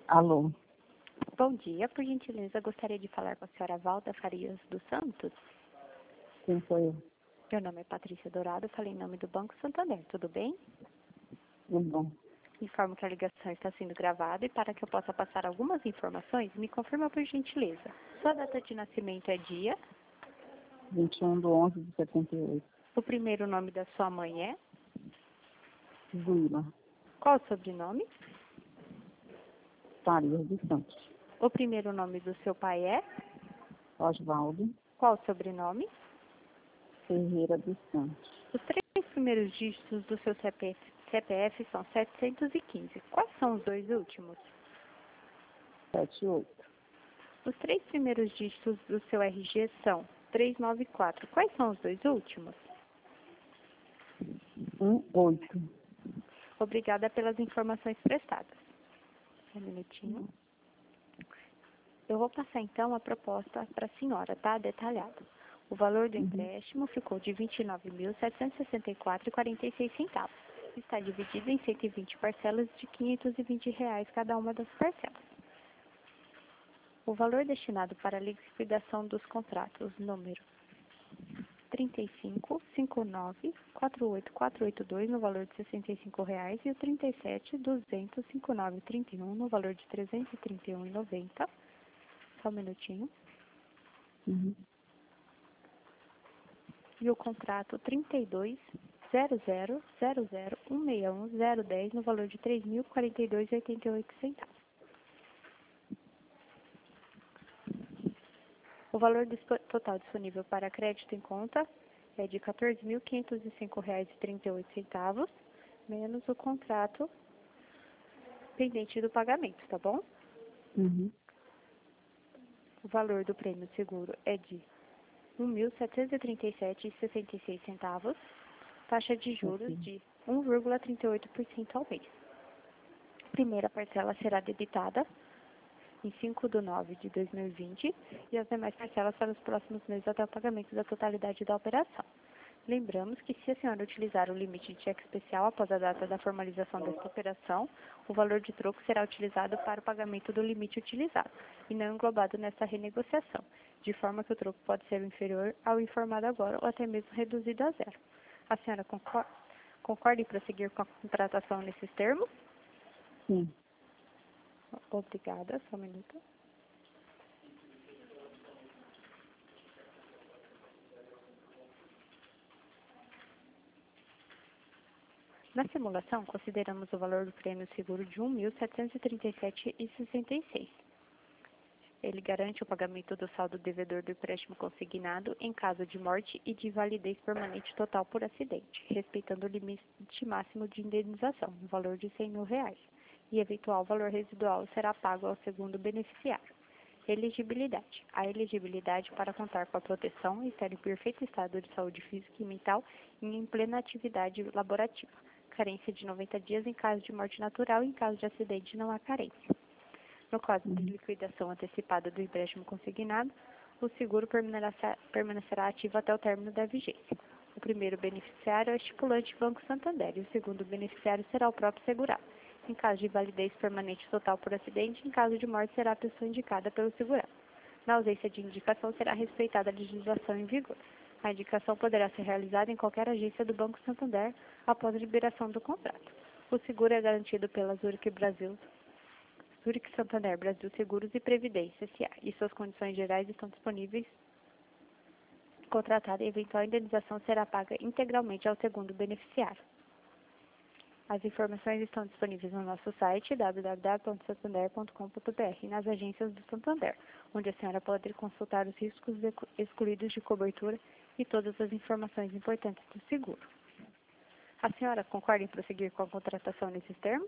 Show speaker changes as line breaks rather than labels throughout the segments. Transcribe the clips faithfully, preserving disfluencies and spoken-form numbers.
Alô,
Bom dia, por gentileza, gostaria de falar com a senhora Valda Farias dos Santos.
quem foi eu?
Meu nome é Patrícia Dourado, falei em nome do Banco Santander, tudo bem?
Tudo bom?
Informo que a ligação está sendo gravada e para que eu possa passar algumas informações, me confirma por gentileza. Sua data de nascimento é dia,
vinte e um de onze de setenta e oito.
o primeiro nome da sua mãe é,
Zuila,
qual o sobrenome?
Farias dos Santos.
O primeiro nome do seu pai é,
Osvaldo
qual o sobrenome?
Ferreira dos Santos.
Os três primeiros dígitos do seu C P F, C P F são setecentos e quinze. Quais são os dois últimos?
Sete e oito.
Os três primeiros dígitos do seu R G são trezentos e noventa e quatro. Quais são os dois últimos?
Um oito.
Obrigada pelas informações prestadas. Um minutinho. Eu vou passar então a proposta para a senhora, tá? Detalhada. O valor do empréstimo ficou de vinte e nove mil, setecentos e sessenta e quatro reais e quarenta e seis centavos. Está dividido em cento e vinte parcelas de quinhentos e vinte reais cada uma das parcelas. O valor destinado para a liquidação dos contratos, número trinta e cinco, cinquenta e nove, quarenta e oito, quatrocentos e oitenta e dois, no valor de sessenta e cinco reais, e o trinta e sete, duzentos, cinquenta e nove, trinta e um, no valor de trezentos e trinta e um reais e noventa centavos. Só um minutinho.
Uhum.
E o contrato trinta e dois, zero zero, zero zero, um seis um, zero dez, no valor de três mil e quarenta e dois reais e oitenta e oito centavos. O valor dispo- total disponível para crédito em conta é de quatorze mil quinhentos e cinco reais e trinta e oito centavos, menos o contrato pendente do pagamento, tá bom?
Uhum.
O valor do prêmio seguro é de um mil setecentos e trinta e sete reais e sessenta e seis centavos, taxa de juros
Ok.
de um vírgula trinta e oito por cento ao mês. A primeira parcela será debitada em cinco de nove de dois mil e vinte e as demais parcelas para os próximos meses até o pagamento da totalidade da operação. Lembramos que se a senhora utilizar o limite de cheque especial após a data da formalização desta operação, o valor de troco será utilizado para o pagamento do limite utilizado e não englobado nessa renegociação, de forma que o troco pode ser inferior ao informado agora ou até mesmo reduzido a zero. A senhora concor- concorda em prosseguir com a contratação nesses termos?
Sim.
Obrigada, só um minuto. Na simulação, consideramos o valor do prêmio seguro de um mil setecentos e trinta e sete reais e sessenta e seis centavos. Ele garante o pagamento do saldo devedor do empréstimo consignado em caso de morte e de invalidez permanente total por acidente, respeitando o limite máximo de indenização, no valor de cem mil reais, e eventual valor residual será pago ao segundo beneficiário. Elegibilidade. A elegibilidade para contar com a proteção e estar em perfeito estado de saúde física e mental e em plena atividade laborativa. Carência de noventa dias em caso de morte natural e em caso de acidente não há carência. No caso de liquidação antecipada do empréstimo consignado, o seguro permanecerá, permanecerá ativo até o término da vigência. O primeiro beneficiário é o estipulante Banco Santander e o segundo beneficiário será o próprio segurado. Em caso de invalidez permanente total por acidente, em caso de morte, será a pessoa indicada pelo segurado. Na ausência de indicação, será respeitada a legislação em vigor. A indicação poderá ser realizada em qualquer agência do Banco Santander após a liberação do contrato. O seguro é garantido pela Zurich Brasil, Zurich Santander Brasil Seguros e Previdência S A e suas condições gerais estão disponíveis. Contratada e eventual indenização será paga integralmente ao segundo beneficiário. As informações estão disponíveis no nosso site w w w ponto santander ponto com ponto b r e nas agências do Santander, onde a senhora pode consultar os riscos excluídos de cobertura e todas as informações importantes do seguro. A senhora concorda em prosseguir com a contratação nesses termos?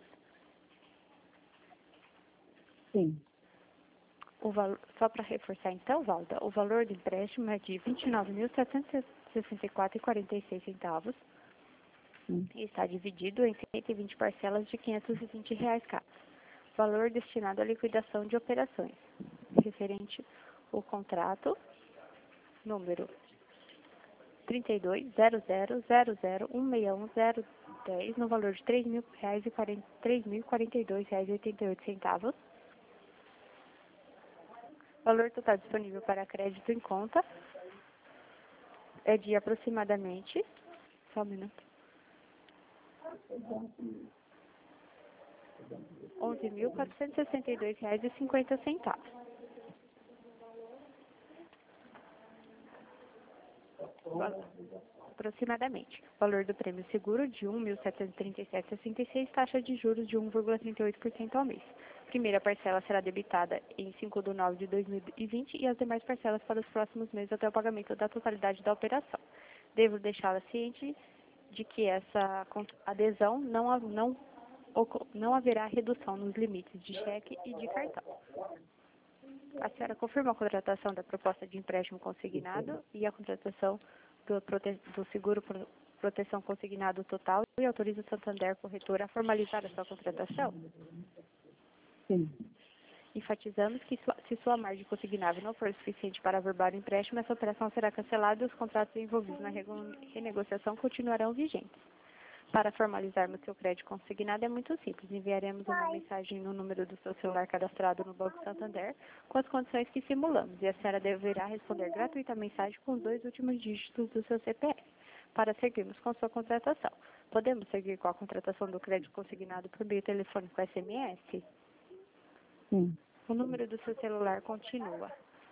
Sim.
O valor, só para reforçar então, Valda, o valor do empréstimo é de vinte e nove mil setecentos e sessenta e quatro reais e quarenta e seis centavos
Sim.
e está dividido em cento e vinte parcelas de quinhentos e vinte reais cada. Valor destinado à liquidação de operações. Referente ao contrato, número trinta e dois, zero zero, zero zero, um seis um, zero dez, no valor de três mil reais e quarenta, três mil e quarenta e dois reais e oitenta e oito centavos. Valor total disponível para crédito em conta é de aproximadamente, só um minuto, onze mil quatrocentos e sessenta e dois reais e cinquenta centavos. Valor, aproximadamente. Valor do prêmio seguro de um mil setecentos e trinta e sete reais e sessenta e seis, taxa de juros de um vírgula trinta e oito por cento ao mês. Primeira parcela será debitada em cinco de nove de dois mil e vinte e as demais parcelas para os próximos meses até o pagamento da totalidade da operação. Devo deixá-la ciente de que essa adesão não, ha- não, oco- não haverá redução nos limites de cheque e de cartão. A senhora confirma a contratação da proposta de empréstimo consignado e a contratação do, prote- do seguro pro- proteção consignado total e autoriza o Santander Corretora a formalizar a sua contratação?
Sim.
Enfatizamos que sua- se sua margem consignável não for suficiente para averbar o empréstimo, essa operação será cancelada e os contratos envolvidos na rego- renegociação continuarão vigentes. Para formalizarmos seu crédito consignado é muito simples. Enviaremos uma mensagem no número do seu celular cadastrado no Banco Santander com as condições que simulamos e a senhora deverá responder gratuitamente a mensagem com os dois últimos dígitos do seu C P F para seguirmos com sua contratação. Podemos seguir com a contratação do crédito consignado por meio telefônico S M S?
Sim.
O número do seu celular continua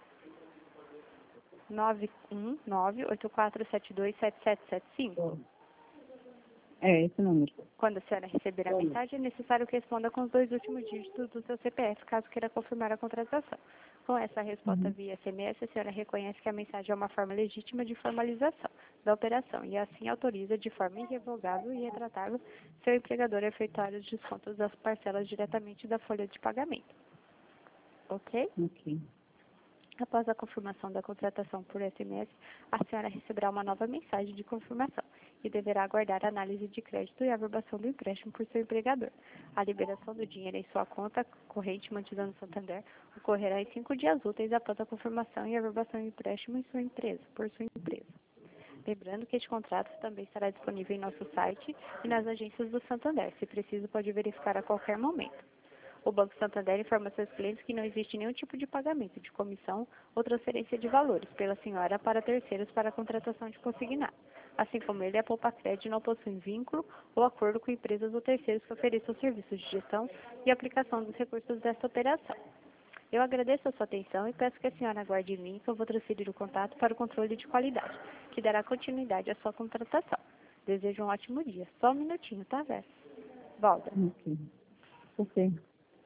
nove um nove, oito quatro sete dois, sete sete sete cinco.
É esse número.
Quando a senhora receber a mensagem, é necessário que responda com os dois últimos dígitos do seu C P F, caso queira confirmar a contratação. Com essa resposta
Uhum.
via S M S, a senhora reconhece que a mensagem é uma forma legítima de formalização da operação e assim autoriza de forma irrevogável e retratável seu empregador a efetuar os descontos das parcelas diretamente da folha de pagamento. Ok?
Ok.
Após a confirmação da contratação por S M S, a senhora receberá uma nova mensagem de confirmação e deverá aguardar a análise de crédito e a averbação do empréstimo por seu empregador. A liberação do dinheiro em sua conta corrente mantida no Santander ocorrerá em cinco dias úteis após a confirmação e averbação do empréstimo em sua empresa, por sua empresa. Lembrando que este contrato também estará disponível em nosso site e nas agências do Santander. Se preciso, pode verificar a qualquer momento. O Banco Santander informa seus clientes que não existe nenhum tipo de pagamento de comissão ou transferência de valores pela senhora para terceiros para a contratação de consignado. Assim como ele, a Poupa Crédito não possui vínculo ou acordo com empresas ou terceiros que ofereçam serviços de gestão e aplicação dos recursos desta operação. Eu agradeço a sua atenção e peço que a senhora aguarde em mim que eu vou transferir o contato para o controle de qualidade, que dará continuidade à sua contratação. Desejo um ótimo dia. Só um minutinho, tá, Vera? Volta.
Ok. Ok.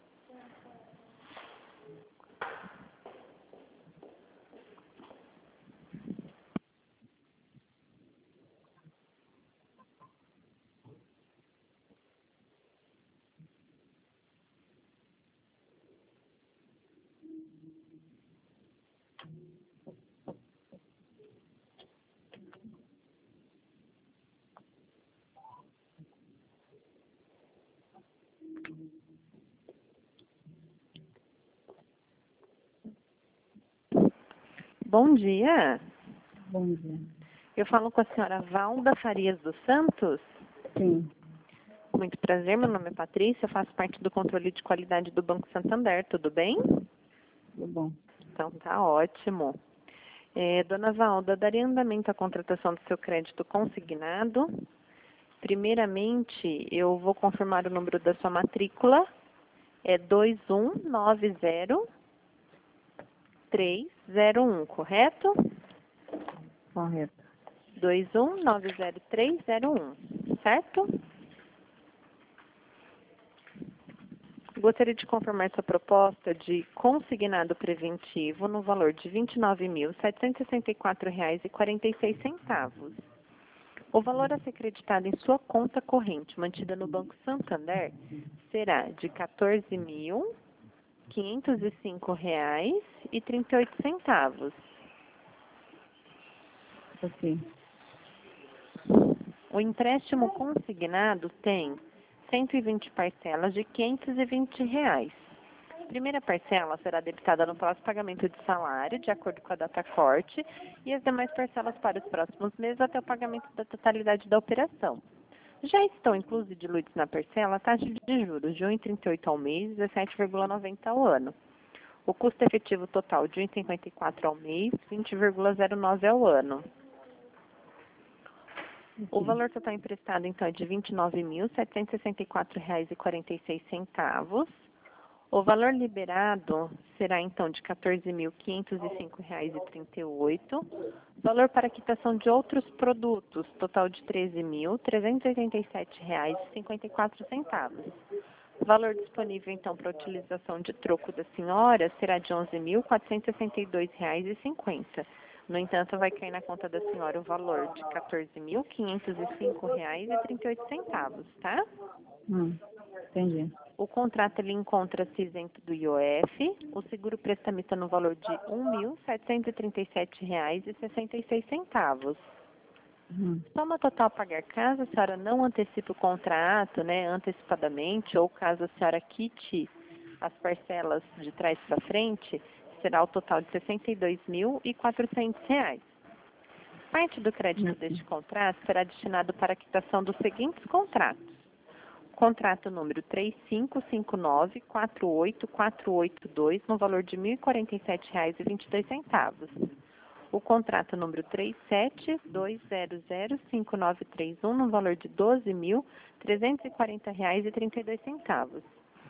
Bom dia.
Bom dia.
Eu falo com a senhora Valda Farias dos Santos.
Sim.
Muito prazer, meu nome é Patrícia, eu faço parte do controle de qualidade do Banco Santander, tudo bem?
Tudo bom.
Então tá ótimo. É, dona Valda, daria andamento à contratação do seu crédito consignado. Primeiramente, eu vou confirmar o número da sua matrícula. É dois um nove zero três zero um, correto?
Correto.
dois um nove zero três zero um, certo? Gostaria de confirmar sua proposta de consignado preventivo no valor de vinte e nove mil setecentos e sessenta e quatro reais e quarenta e seis centavos. O valor a ser creditado em sua conta corrente, mantida no Banco Santander, será de quatorze mil quinhentos e cinco reais e trinta e oito centavos.
Ok.
O empréstimo consignado tem cento e vinte parcelas de quinhentos e vinte reais. A primeira parcela será debitada no próximo pagamento de salário, de acordo com a data corte, e as demais parcelas para os próximos meses até o pagamento da totalidade da operação. Já estão inclusos e diluídos na parcela a taxa de juros de um vírgula trinta e oito ao mês e dezessete vírgula noventa ao ano. O custo efetivo total de um vírgula cinquenta e quatro ao mês, vinte vírgula zero nove ao ano. O valor total emprestado, então, é de vinte e nove mil, setecentos e sessenta e quatro reais e quarenta e seis centavos. O valor liberado será, então, de quatorze mil, quinhentos e cinco reais e trinta e oito. Valor para quitação de outros produtos, total de treze mil, trezentos e oitenta e sete reais e cinquenta e quatro centavos. Valor disponível, então, para utilização de troco da senhora será de onze mil, quatrocentos e sessenta e dois reais e cinquenta. No entanto, vai cair na conta da senhora o valor de quatorze mil, quinhentos e cinco reais e trinta e oito centavos, tá?
Hum, entendi.
O contrato ele encontra-se isento do I O F, o seguro prestamista no valor de um mil, setecentos e trinta e sete reais e sessenta e seis centavos.
Hum,
Soma total a pagar caso a senhora não antecipe o contrato, né, antecipadamente, ou caso a senhora quite as parcelas de trás para frente, será o total de sessenta e dois mil e quatrocentos reais. Parte do crédito deste contrato será destinado para a quitação dos seguintes contratos. Contrato número três cinco cinco nove, quatro oito quatro oito dois, no valor de mil e quarenta e sete reais e vinte e dois centavos. O contrato número três sete dois zero zero cinco nove três um, no valor de doze mil, trezentos e quarenta reais e trinta e dois centavos.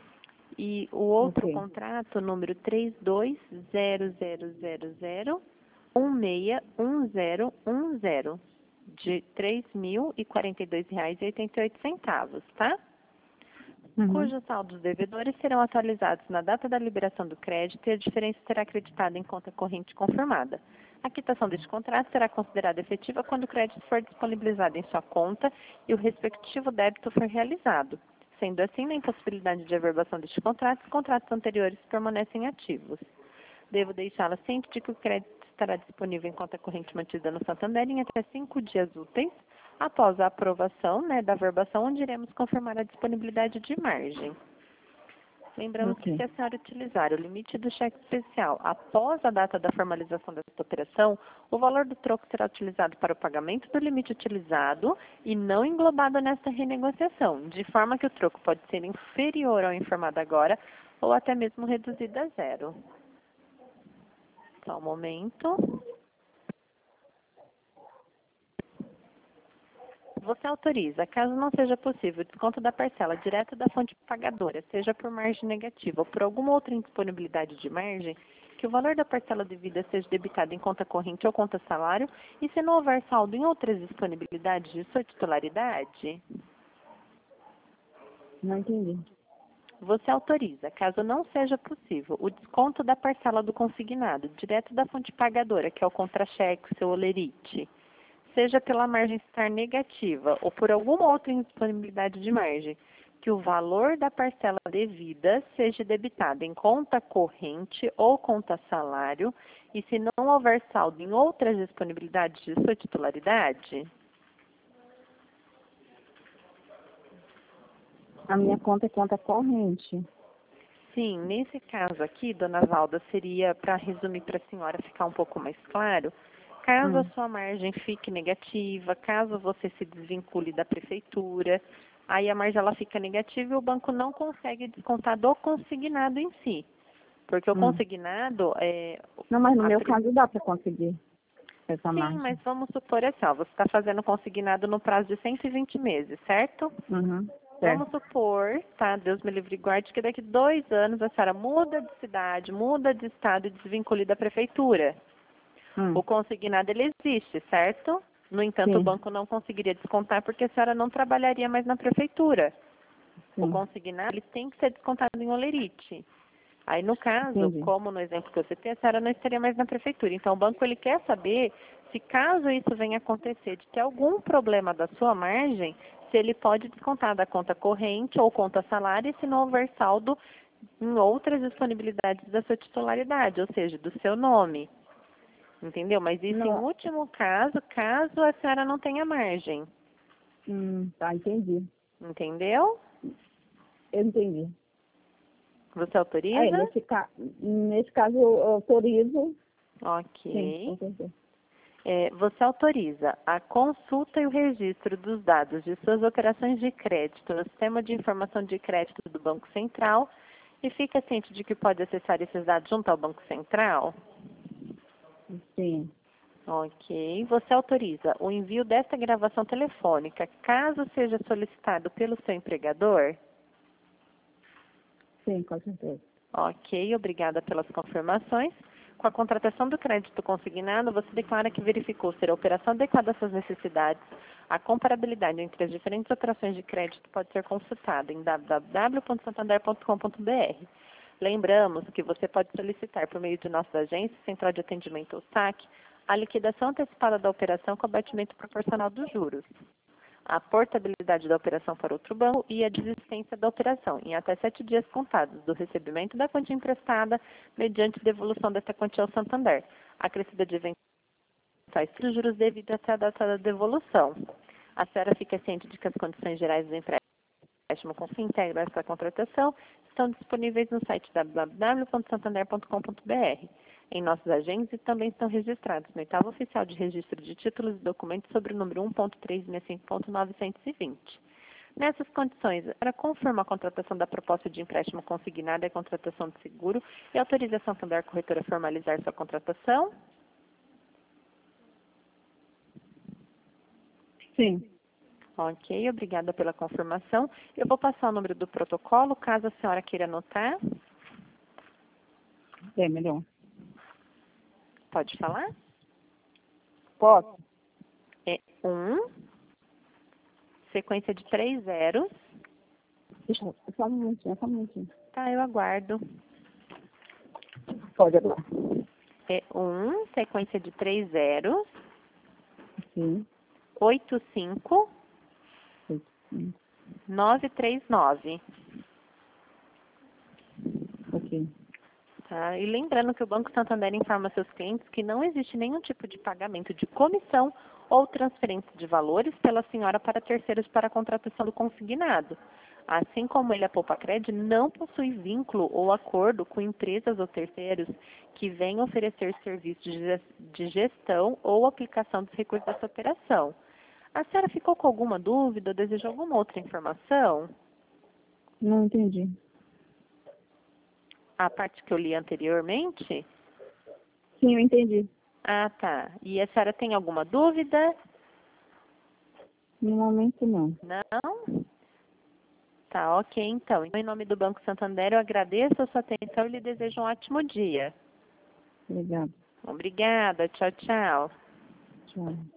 E o outro
Ok.
contrato número três dois zero zero zero zero um seis um zero um zero, de três mil e quarenta e dois reais e oitenta e oito centavos, tá?
Uhum.
Cujos saldos devedores serão atualizados na data da liberação do crédito e a diferença será acreditada em conta corrente confirmada. A quitação deste contrato será considerada efetiva quando o crédito for disponibilizado em sua conta e o respectivo débito for realizado. Sendo assim, na impossibilidade de averbação deste contrato, os contratos anteriores permanecem ativos. Devo deixá-la ciente de que o crédito estará disponível em conta corrente mantida no Santander em até cinco dias úteis, após a aprovação, né, da averbação, onde iremos confirmar a disponibilidade de margem. Lembramos
Ok.
que se a senhora utilizar o limite do cheque especial após a data da formalização desta operação, o valor do troco será utilizado para o pagamento do limite utilizado e não englobado nesta renegociação, de forma que o troco pode ser inferior ao informado agora ou até mesmo reduzido a zero. Só um momento. Você autoriza, caso não seja possível, o desconto da parcela direto da fonte pagadora, seja por margem negativa ou por alguma outra indisponibilidade de margem, que o valor da parcela devida seja debitado em conta corrente ou conta salário, e se não houver saldo em outras disponibilidades de sua titularidade,
Não entendi.
você autoriza, caso não seja possível, o desconto da parcela do consignado, direto da fonte pagadora, que é o contra-cheque, seu olerite, seja pela margem estar negativa ou por alguma outra indisponibilidade de margem, que o valor da parcela devida seja debitado em conta corrente ou conta salário, e se não houver saldo em outras disponibilidades de sua titularidade,
A minha conta é conta corrente.
sim, nesse caso aqui, dona Valda, seria, para resumir para a senhora ficar um pouco mais claro, caso
Hum.
a sua margem fique negativa, caso você se desvincule da prefeitura, aí a margem ela fica negativa e o banco não consegue descontar do consignado em si. Porque o
Hum.
consignado é...
Não, mas no
a
meu
pri-
caso dá para conseguir essa
Sim,
margem.
mas vamos supor assim, ó, você está fazendo consignado no prazo de cento e vinte meses, certo?
Uhum.
Vamos
Certo.
supor, tá, Deus me livre e guarde, que daqui dois anos a senhora muda de cidade, muda de estado e desvincule da prefeitura.
Hum.
O consignado, ele existe, certo? No entanto,
Sim.
o banco não conseguiria descontar porque a senhora não trabalharia mais na prefeitura. O
Sim.
consignado, ele tem que ser descontado em olerite. Aí, no caso,
Entendi.
como no exemplo que você tem, a senhora não estaria mais na prefeitura. Então, o banco, ele quer saber se caso isso venha acontecer, de ter algum problema da sua margem, se ele pode descontar da conta corrente ou conta salário, e se não houver saldo em outras disponibilidades da sua titularidade, ou seja, do seu nome. Entendeu? Mas isso em
Não.
último caso, caso a senhora não tenha margem.
Hum, tá, entendi.
Entendeu?
Eu entendi.
Você
Aí,
autoriza?
nesse, ca... nesse caso, eu autorizo. Sim,
Ok.
com certeza.
É, você autoriza a consulta e o registro dos dados de suas operações de crédito no Sistema de Informação de Crédito do Banco Central E fica ciente de que pode acessar esses dados junto ao Banco Central?
Sim.
Ok. Você autoriza o envio desta gravação telefônica, caso seja solicitado pelo seu empregador?
Sim, com certeza.
Ok, obrigada pelas confirmações. Com a contratação do crédito consignado, você declara que verificou ser a operação adequada às suas necessidades. A comparabilidade entre as diferentes operações de crédito pode ser consultada em w w w ponto santander ponto com ponto b r. Lembramos que você pode solicitar, por meio de nossas agências, Central de Atendimento ou S A C, a liquidação antecipada da operação com abatimento proporcional dos juros, a portabilidade da operação para outro banco e a desistência da operação em até sete dias contados do recebimento da quantia emprestada mediante devolução desta quantia ao Santander, acrescida de eventuais juros devido até a data da devolução. A senhora fica ciente de que as condições gerais do empréstimo com fim integram essa contratação estão disponíveis no site w w w ponto santander ponto com ponto b r. Em nossos agentes e também estão registrados no oitavo oficial de registro de títulos e documentos sobre o número um ponto trezentos e sessenta e cinco ponto novecentos e vinte. Nessas condições, ela confirma a contratação da proposta de empréstimo consignada e a contratação de seguro e autoriza a Santander Corretora a formalizar sua contratação?
Sim.
Ok, obrigada pela confirmação. Eu vou passar o número do protocolo, caso a senhora queira anotar.
É melhor.
Pode falar?
Posso?
É um, sequência de três zeros.
Deixa eu... Só um minutinho, só um minutinho.
Tá, eu aguardo.
Pode agora.
É um, sequência de três zeros,
Sim.
oito cinco
Sim.
nove três nove.
Ok.
Tá? E lembrando que o Banco Santander informa seus clientes que não existe nenhum tipo de pagamento de comissão ou transferência de valores pela senhora para terceiros para a contratação do consignado. Assim como ele, a Poupacred, não possui vínculo ou acordo com empresas ou terceiros que venham oferecer serviços de gestão ou aplicação dos recursos dessa operação. A senhora ficou com alguma dúvida ou deseja alguma outra informação?
Não entendi.
A parte que eu li anteriormente?
Sim, eu entendi.
Ah, tá. E a senhora tem alguma dúvida?
No momento, não.
Não? Tá, ok, então. Em nome do Banco Santander, eu agradeço a sua atenção e lhe desejo um ótimo dia.
Obrigada.
Obrigada. Tchau, tchau.
Tchau.